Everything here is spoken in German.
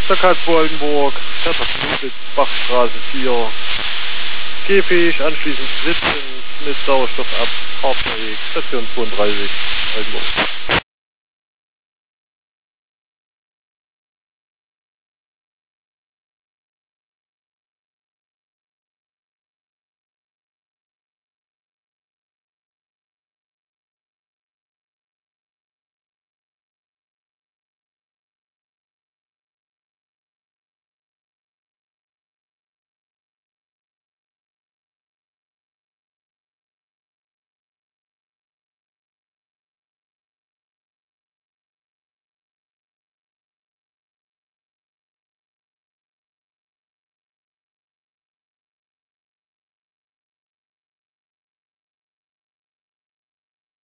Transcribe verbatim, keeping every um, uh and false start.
Karlsruhe Oldenburg, Katastrophe, Bachstraße vier. Gehfähig, anschließend sitzend mit Sauerstoff ab, Fahrzeug, Station zweiunddreißig, Oldenburg.